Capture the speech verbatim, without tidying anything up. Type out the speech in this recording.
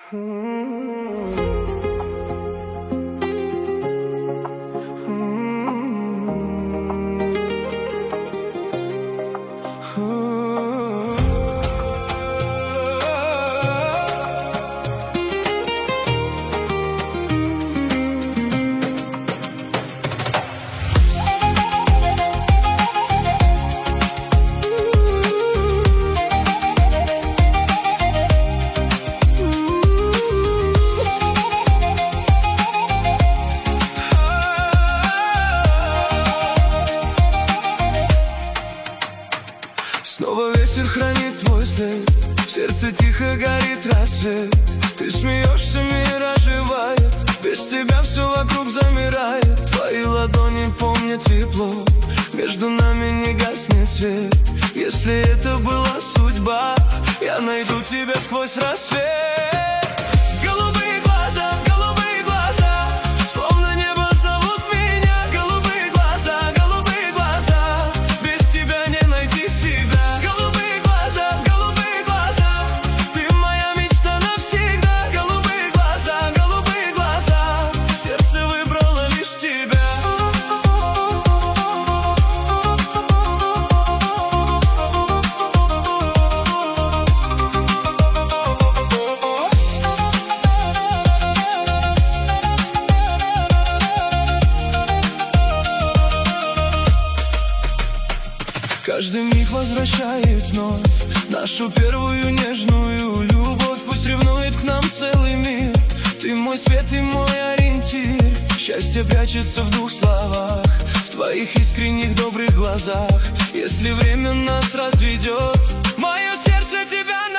Снова ветер хранит твой след, в сердце тихо горит рассвет. Ты смеешься, мир оживает, без тебя все вокруг замирает. Твои ладони помнят тепло, между нами не гаснет свет. Если это была судьба, я найду тебя сквозь рассвет. Голубые глаза, голубые глаза, словно небо зовут меня. Голубые глаза, голубые глаза, без тебя не найти себя. Голубые глаза, голубые глаза, ты моя мечта навсегда. Голубые глаза, голубые глаза, сердце выбрало лишь тебя. Каждый миг возвращает вновь нашу первую нежную любовь. Пусть ревнует к нам целый мир, ты мой свет и мой ориентир. Счастье прячется в двух словах, в твоих искренних добрых глазах. Если время нас разведет, мое сердце тебя